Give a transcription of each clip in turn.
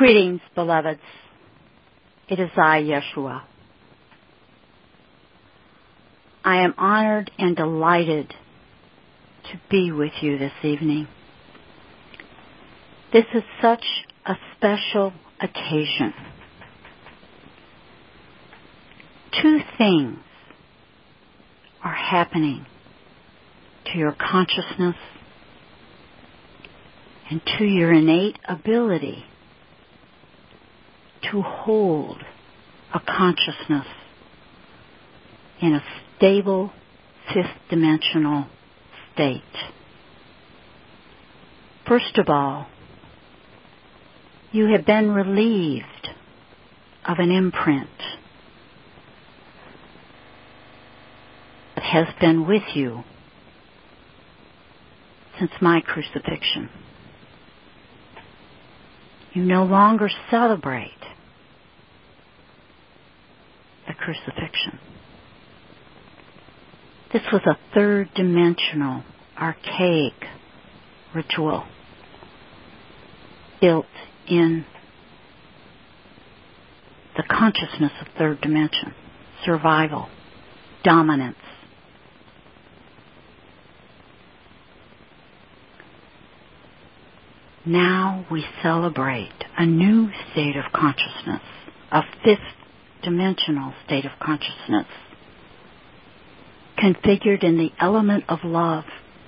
Greetings, beloveds. It is I, Yeshua. I am honored and delighted to be with you this evening. This is such a special occasion. Two things are happening to your consciousness and to your innate ability to hold a consciousness in a stable fifth-dimensional state. First of all, you have been relieved of an imprint that has been with you since my crucifixion. You no longer celebrate the crucifixion. This was a third-dimensional, archaic ritual built in the consciousness of third dimension, survival, dominance. Now we celebrate a new state of consciousness, a fifth-dimensional state of consciousness, configured in the element of love,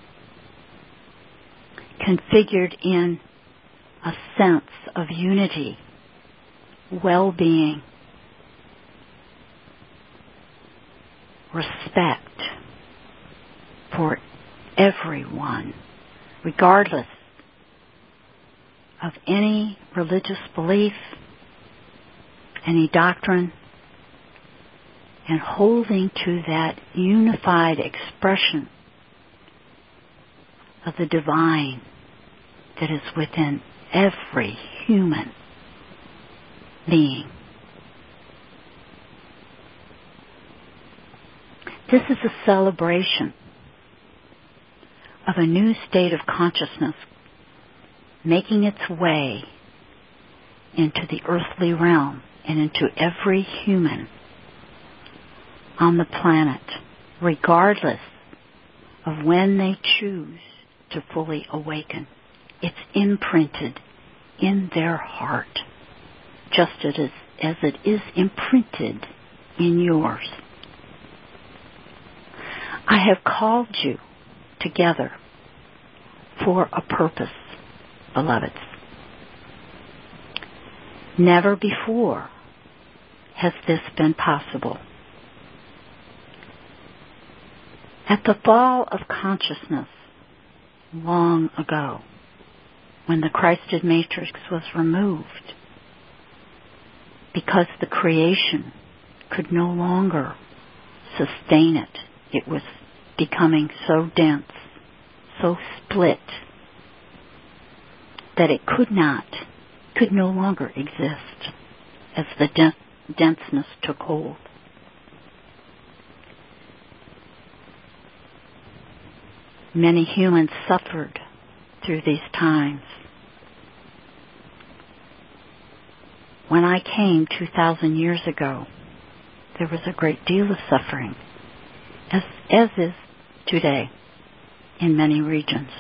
configured in a sense of unity, well-being, respect for everyone, regardless of any religious belief, any doctrine, and holding to that unified expression of the divine that is within every human being. This is a celebration of a new state of consciousness making its way into the earthly realm and into every human on the planet, regardless of when they choose to fully awaken. It's imprinted in their heart, just as it is imprinted in yours. I have called you together for a purpose, beloveds. Never before has this been possible. At the fall of consciousness, long ago, when the Christed matrix was removed, because the creation could no longer sustain it, it was becoming so dense, so split, that it could no longer exist as the denseness took hold. Many humans suffered through these times. When I came 2,000 years ago, there was a great deal of suffering, as is today in many regions.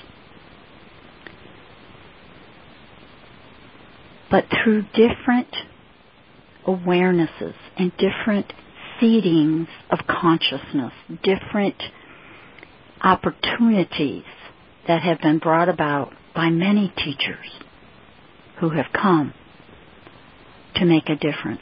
But through different awarenesses and different seedings of consciousness, different opportunities that have been brought about by many teachers who have come to make a difference.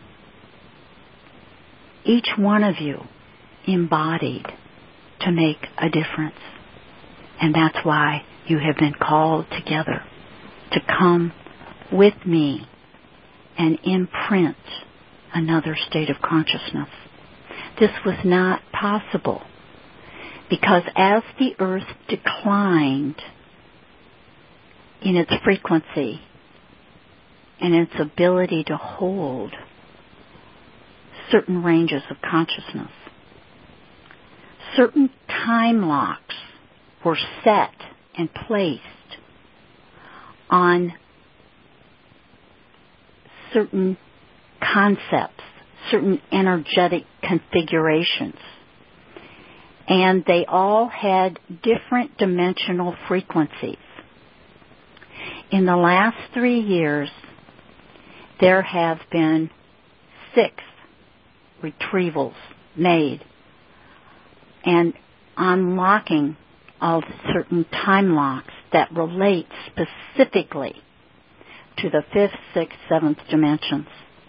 Each one of you embodied to make a difference. And that's why you have been called together to come with me and imprint another state of consciousness. This was not possible because as the earth declined in its frequency and its ability to hold certain ranges of consciousness, certain time locks were set and placed on certain concepts, certain energetic configurations. And they all had different dimensional frequencies. In the last 3 years, there have been 6 retrievals made and unlocking of certain time locks that relate specifically to the 5th, 6th, 7th dimensions.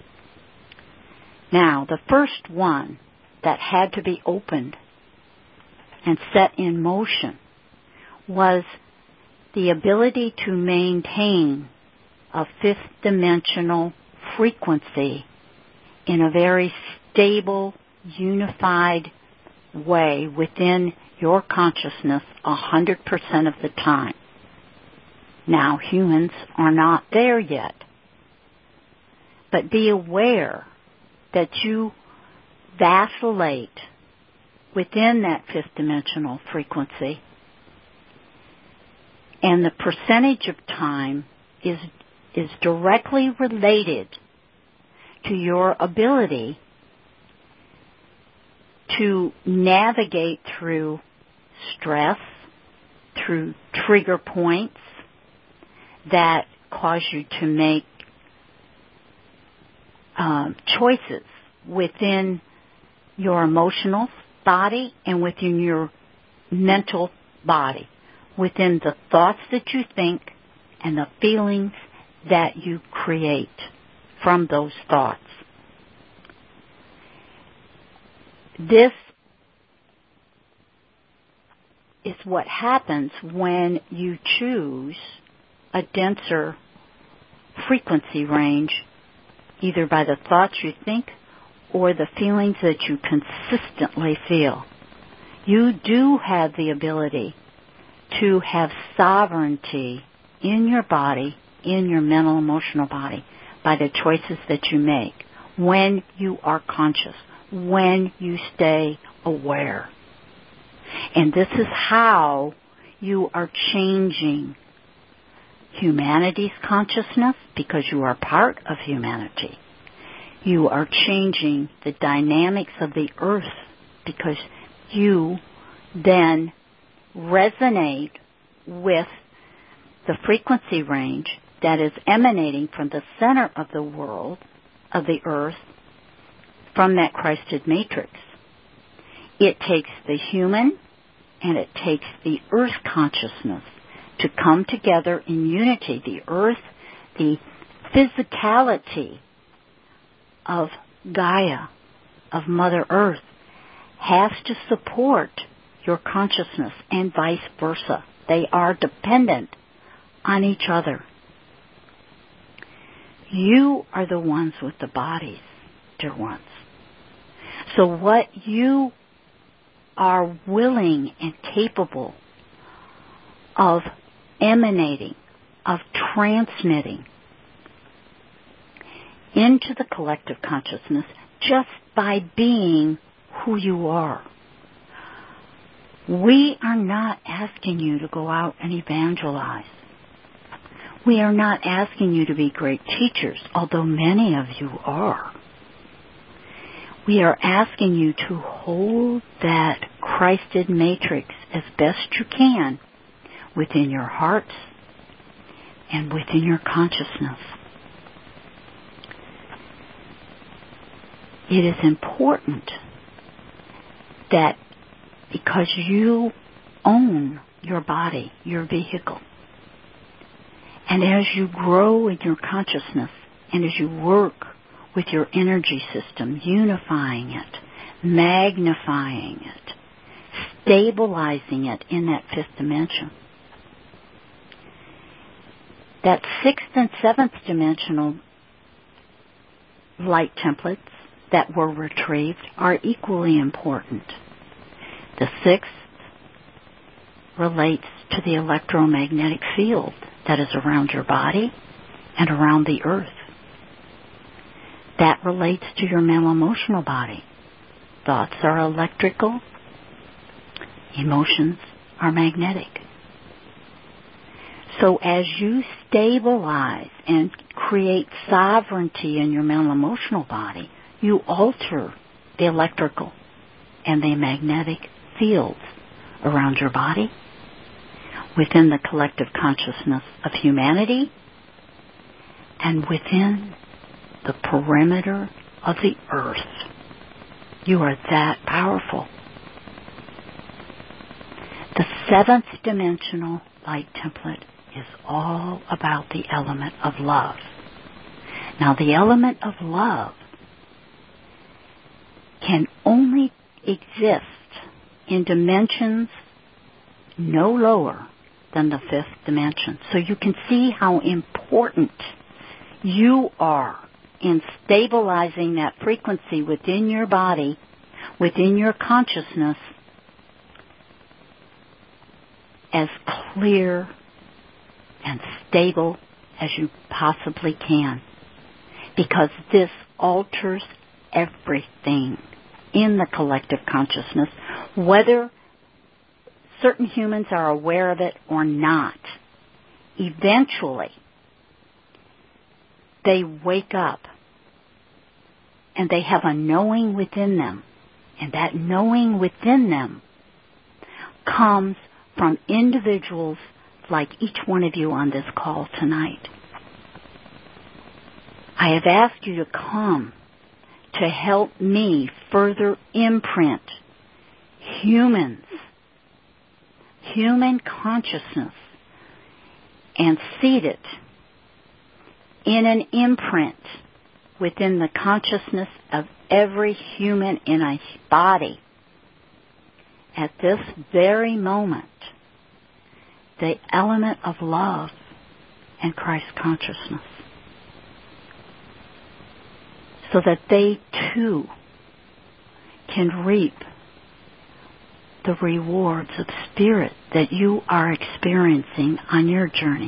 Now, the first one that had to be opened and set in motion was the ability to maintain a 5th dimensional frequency in a very stable, unified way within your consciousness 100% of the time. Now, humans are not there yet. But be aware that you vacillate within that 5th dimensional frequency, and the percentage of time is directly related to your ability to navigate through stress, through trigger points that cause you to make choices within your emotional body and within your mental body, within the thoughts that you think and the feelings that you create from those thoughts. This is what happens when you choose a denser frequency range, either by the thoughts you think or the feelings that you consistently feel. You do have the ability to have sovereignty in your body, in your mental, emotional body, by the choices that you make when you are conscious, when you stay aware. And this is how you are changing humanity's consciousness, because you are part of humanity. You are changing the dynamics of the earth, because you then resonate with the frequency range that is emanating from the center of the world, of the earth, from that Christed matrix. It takes the human and it takes the earth consciousness to come together in unity. The earth, the physicality of Gaia, of Mother Earth, has to support your consciousness and vice versa. They are dependent on each other. You are the ones with the bodies, dear ones. So what you are willing and capable of emanating, of transmitting into the collective consciousness just by being who you are. We are not asking you to go out and evangelize. We are not asking you to be great teachers, although many of you are. We are asking you to hold that Christed matrix as best you can within your hearts and within your consciousness. It is important that because you own your body, your vehicle, and as you grow in your consciousness and as you work with your energy system, unifying it, magnifying it, stabilizing it in that 5th dimension, that 6th and 7th dimensional light templates that were retrieved are equally important. The 6th relates to the electromagnetic field that is around your body and around the earth. That relates to your mental emotional body. Thoughts are electrical. Emotions are magnetic. So as you stabilize and create sovereignty in your mental emotional body, you alter the electrical and the magnetic fields around your body, within the collective consciousness of humanity, and within the perimeter of the earth. You are that powerful. The seventh dimensional light template is all about the element of love. Now, the element of love can only exist in dimensions no lower than the fifth dimension. So you can see how important you are in stabilizing that frequency within your body, within your consciousness, as clear and stable as you possibly can. Because this alters everything in the collective consciousness, whether certain humans are aware of it or not. Eventually, they wake up and they have a knowing within them. And that knowing within them comes from individuals like each one of you on this call tonight. I have asked you to come to help me further imprint human consciousness, and seed it in an imprint within the consciousness of every human in a body. At this very moment, the element of love and Christ consciousness, so that they too can reap the rewards of spirit that you are experiencing on your journey.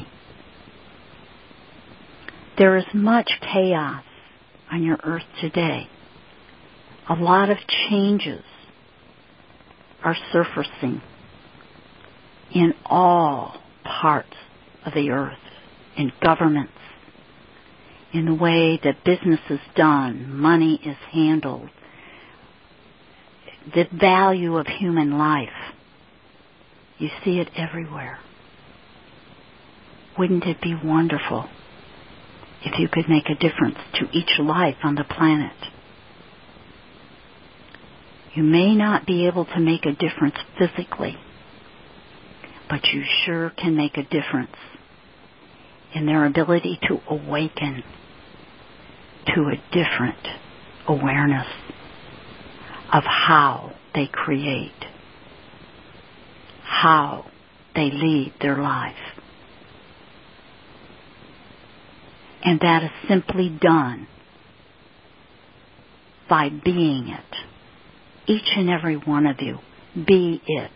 There is much chaos on your earth today. A lot of changes are surfacing in all parts of the earth, in governments, in the way that business is done, money is handled, the value of human life. You see it everywhere. Wouldn't it be wonderful if you could make a difference to each life on the planet? You may not be able to make a difference physically, but you sure can make a difference in their ability to awaken to a different awareness of how they create, how they lead their life. And that is simply done by being it. Each and every one of you, be it.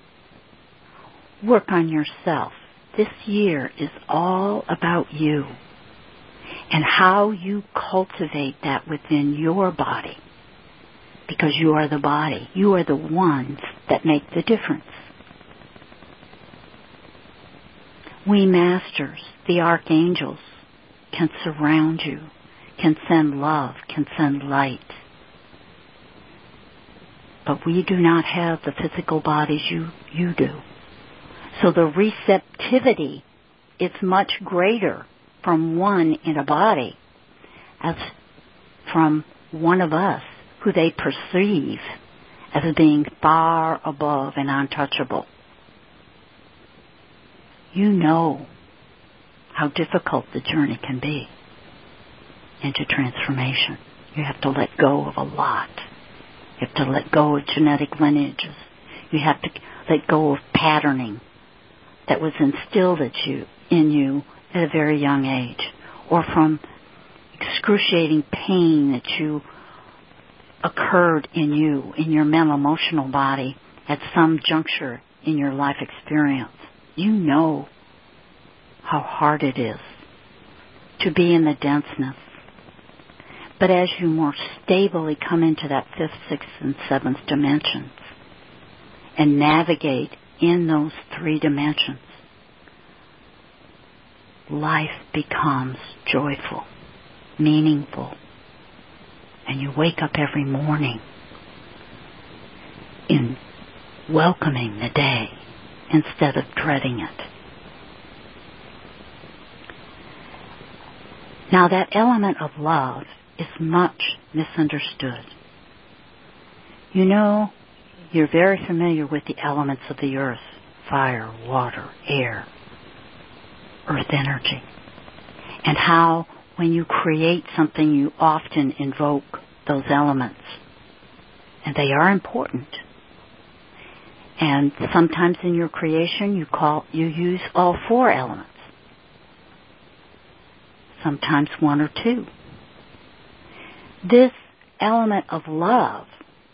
Work on yourself. This year is all about you and how you cultivate that within your body. Because you are the body. You are the ones that make the difference. We masters, the archangels, can surround you, can send love, can send light. But we do not have the physical bodies you do. So the receptivity is much greater from one in a body as from one of us who they perceive as being far above and untouchable. You know how difficult the journey can be into transformation. You have to let go of a lot. You have to let go of genetic lineages. You have to let go of patterning that was instilled in you at a very young age, or from excruciating pain that you occurred in you, in your mental emotional body at some juncture in your life experience. You know how hard it is to be in the denseness. But as you more stably come into that fifth, sixth, and seventh dimensions and navigate in those 3 dimensions, life becomes joyful, meaningful, and you wake up every morning in welcoming the day instead of dreading it. Now, that element of love is much misunderstood. You know, you're very familiar with the elements of the earth: fire, water, air, earth energy, and how when you create something you often invoke those elements, and they are important. And sometimes in your creation you use all 4 elements, sometimes 1 or 2. This element of love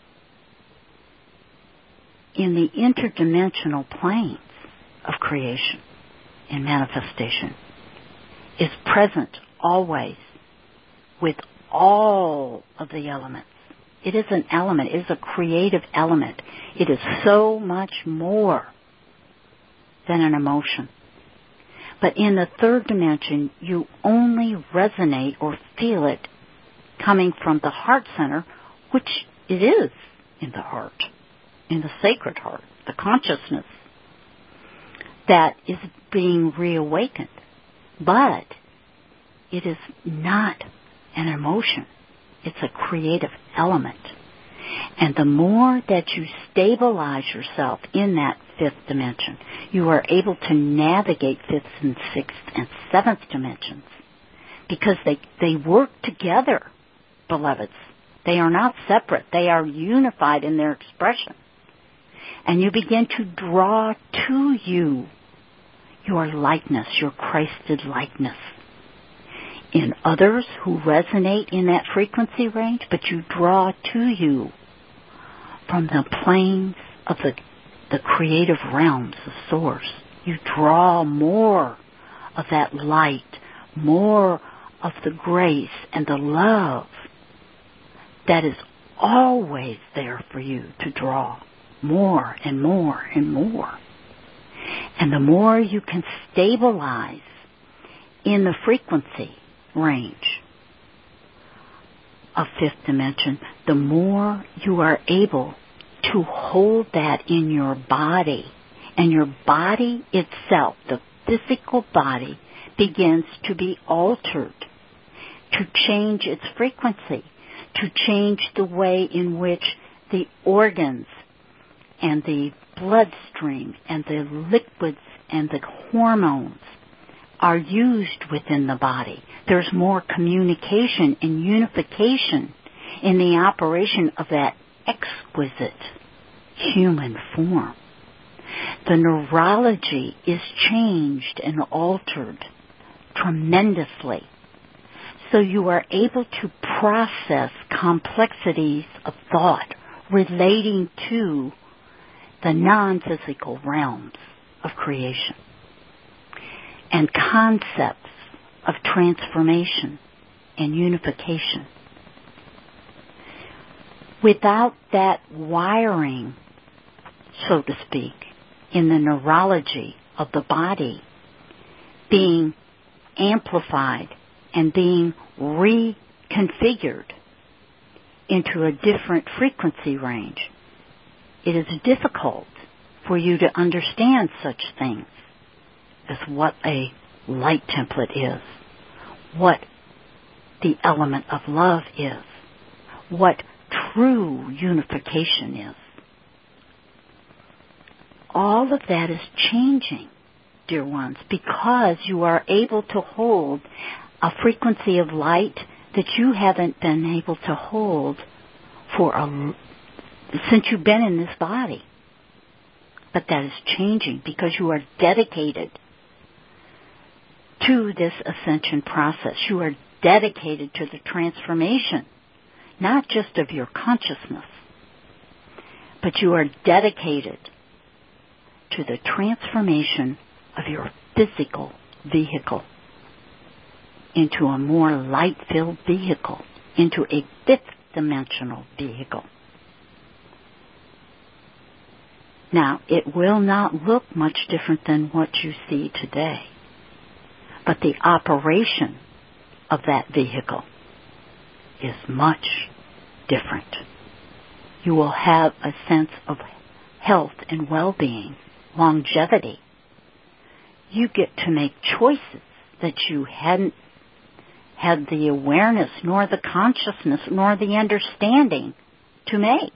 in the interdimensional planes of creation and manifestation is present always with all of the elements. It is an element. It is a creative element. It is so much more than an emotion. But in the 3rd dimension, you only resonate or feel it coming from the heart center, which it is in the heart, in the sacred heart, the consciousness that is being reawakened. But it is not an emotion. It's a creative element. And the more that you stabilize yourself in that 5th dimension, you are able to navigate 5th and 6th and 7th dimensions, because they work together, beloveds. They are not separate. They are unified in their expression. And you begin to draw to you your likeness, your Christed likeness, in others who resonate in that frequency range, but you draw to you from the planes of the creative realms of Source. You draw more of that light, more of the grace and the love that is always there for you to draw more and more and more. And the more you can stabilize in the frequency range of 5th dimension, the more you are able to hold that in your body. And your body itself, the physical body, begins to be altered, to change its frequency, to change the way in which the organs and the bloodstream and the liquids and the hormones are used within the body. There's more communication and unification in the operation of that exquisite human form. The neurology is changed and altered tremendously. So you are able to process complexities of thought relating to the non-physical realms of creation, and concepts of transformation and unification. Without that wiring, so to speak, in the neurology of the body being amplified and being reconfigured into a different frequency range, it is difficult for you to understand such things as what a light template is, what the element of love is, what true unification is. All of that is changing, dear ones, because you are able to hold a frequency of light that you haven't been able to hold since you've been in this body. But that is changing because you are dedicated to this ascension process. You are dedicated to the transformation, not just of your consciousness, but you are dedicated to the transformation of your physical vehicle into a more light-filled vehicle, into a 5th dimensional vehicle. Now, it will not look much different than what you see today, But the operation of that vehicle is much different. You will have a sense of health and well-being, longevity. You get to make choices that you hadn't had the awareness, nor the consciousness, nor the understanding to make.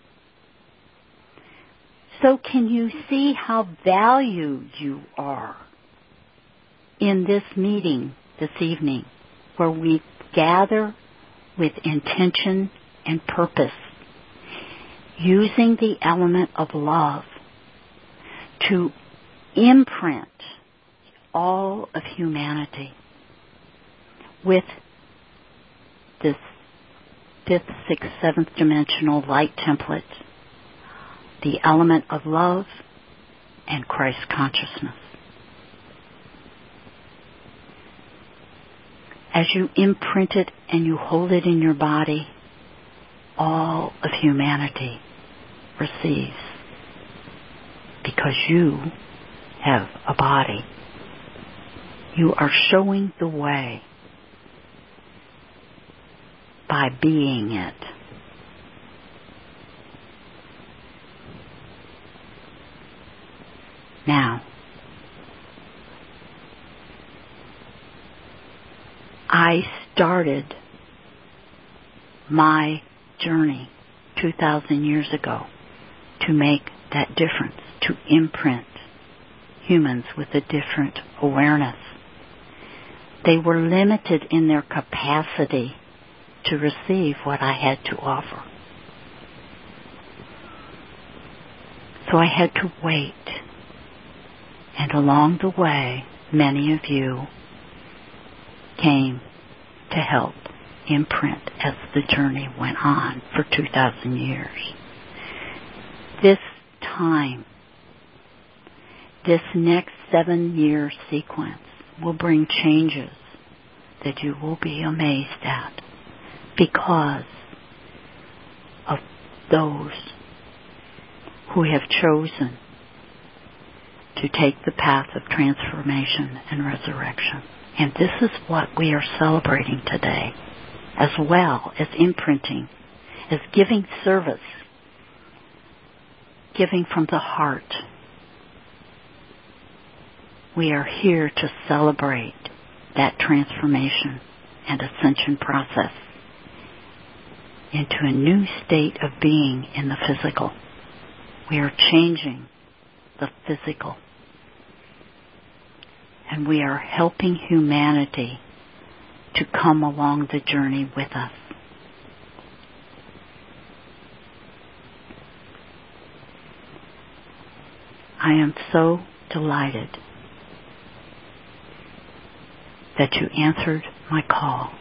So can you see how valued you are in this meeting this evening, where we gather with intention and purpose, using the element of love to imprint all of humanity with this fifth, sixth, seventh dimensional light template, the element of love and Christ consciousness. As you imprint it and you hold it in your body, all of humanity receives, because you have a body. You are showing the way by being it. Now, I started my journey 2,000 years ago to make that difference, to imprint humans with a different awareness. They were limited in their capacity to receive what I had to offer. So I had to wait. And along the way, many of you came to help imprint as the journey went on for 2,000 years. This time, this next 7-year sequence will bring changes that you will be amazed at, because of those who have chosen to take the path of transformation and resurrection. And this is what we are celebrating today, as well as imprinting, as giving service, giving from the heart. We are here to celebrate that transformation and ascension process into a new state of being in the physical. We are changing the physical. And we are helping humanity to come along the journey with us. I am so delighted that you answered my call.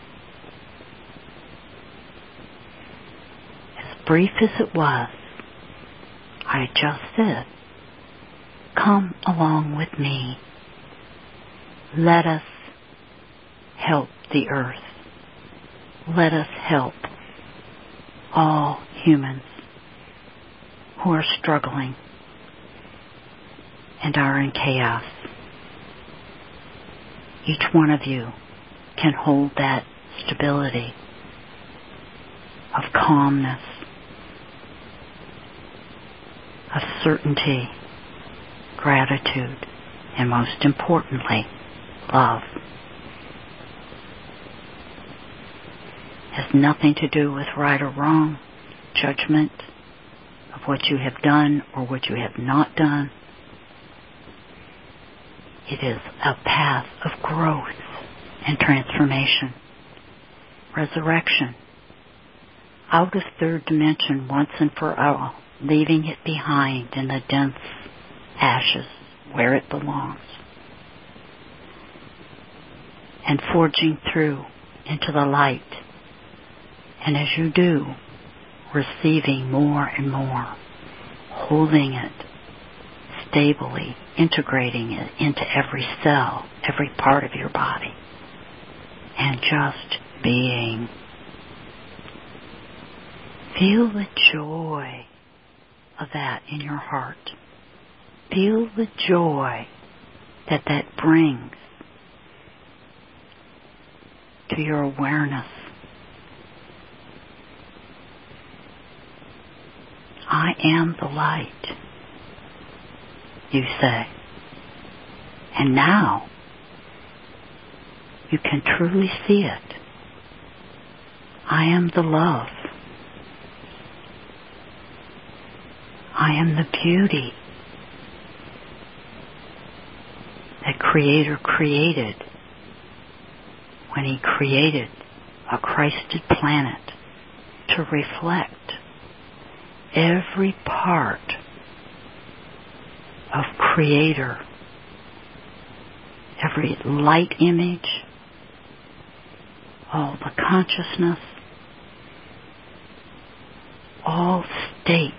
As brief as it was, I just said, come along with me. Let us help the earth. Let us help all humans who are struggling and are in chaos. Each one of you can hold that stability of calmness, of certainty, gratitude, and most importantly, love. Has nothing to do with right or wrong, judgment of what you have done or what you have not done. It is a path of growth and transformation, resurrection, out of third dimension once and for all, leaving it behind in the dense ashes where it belongs, and forging through into the light. And as you do, receiving more and more, holding it stably, integrating it into every cell, every part of your body, and just being. Feel the joy of that in your heart. Feel the joy that that brings to your awareness. I am the light, you say. And now you can truly see it. I am the love. I am the beauty that Creator created when He created a Christed planet to reflect every part of Creator, every light image, all the consciousness, all states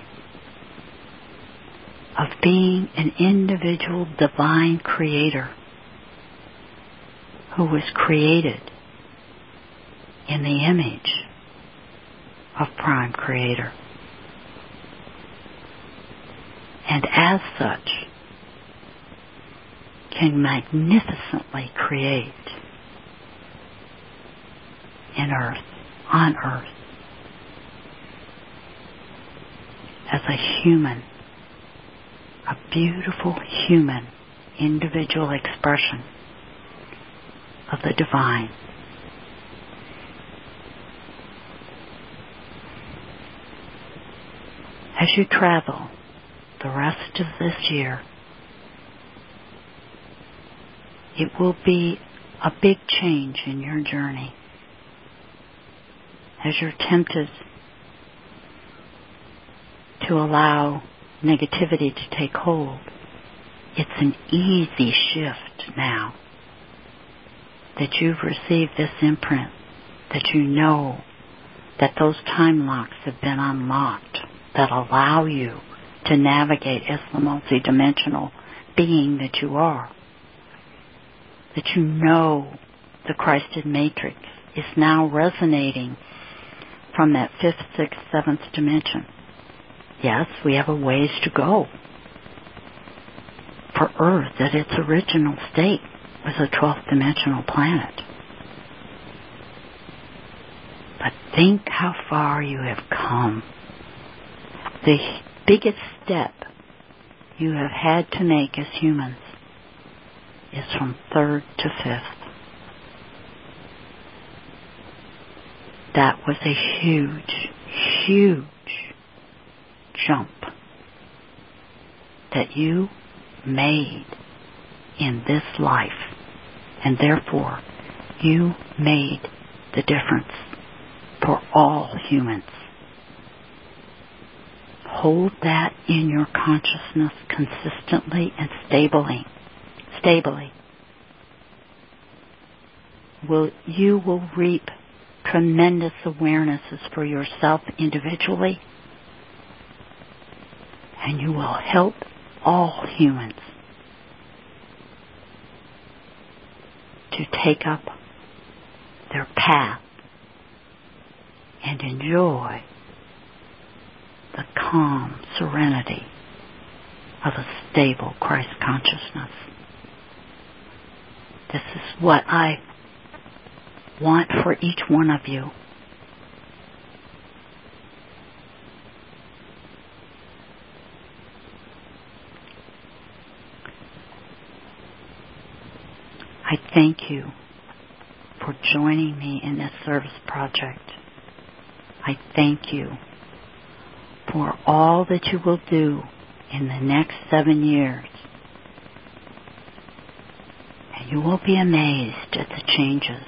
of being an individual divine creator who was created in the image of Prime Creator. And as such, can magnificently create on earth, as a human, a beautiful human individual expression of the divine. As you travel the rest of this year, it will be a big change in your journey. As you're tempted to allow negativity to take hold, it's an easy shift now that you've received this imprint, that you know that those time locks have been unlocked that allow you to navigate as the multidimensional being that you are. That you know the Christed matrix is now resonating from that 5th, 6th, 7th dimension. Yes, we have a ways to go for Earth at its original state was a 12th dimensional planet. But think how far you have come. The biggest step you have had to make as humans is from 3rd to 5th. That was a huge, huge jump that you made in this life, and therefore you made the difference for all humans. Hold that in your consciousness consistently and stably. You will reap tremendous awarenesses for yourself individually, and you will help all humans to take up their path and enjoy the calm serenity of a stable Christ consciousness. This is what I want for each one of you. I thank you for joining me in this service project. I thank you for all that you will do in the next 7 years. And you will be amazed at the changes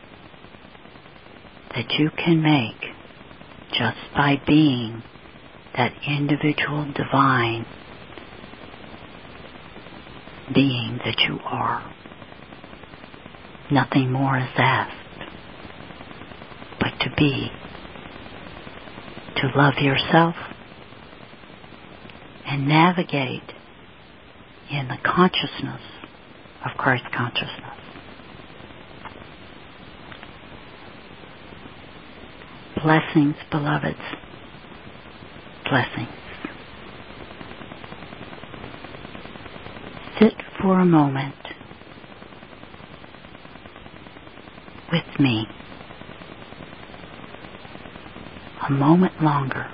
that you can make just by being that individual divine being that you are. Nothing more is asked but to be, to love yourself, and navigate in the consciousness of Christ consciousness. Blessings, beloveds. Blessings. Sit for a moment with me a moment longer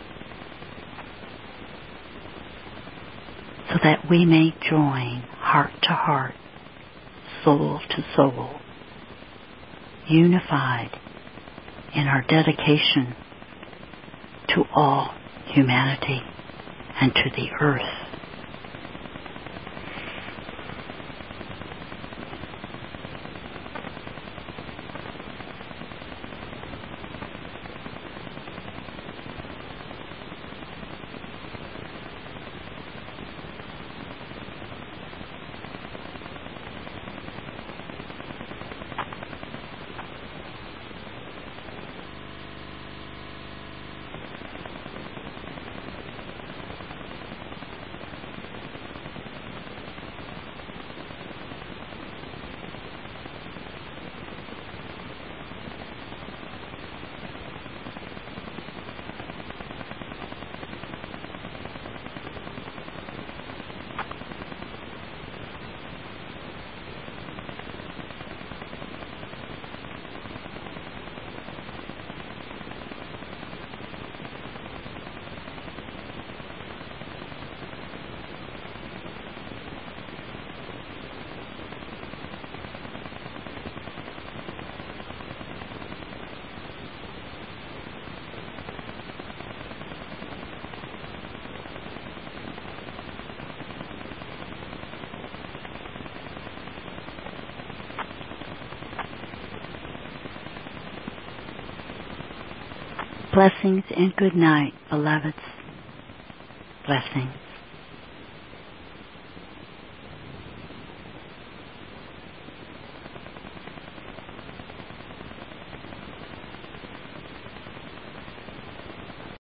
so that we may join heart to heart, soul to soul, unified in our dedication to all humanity and to the earth. Blessings and good night, beloveds. Blessings.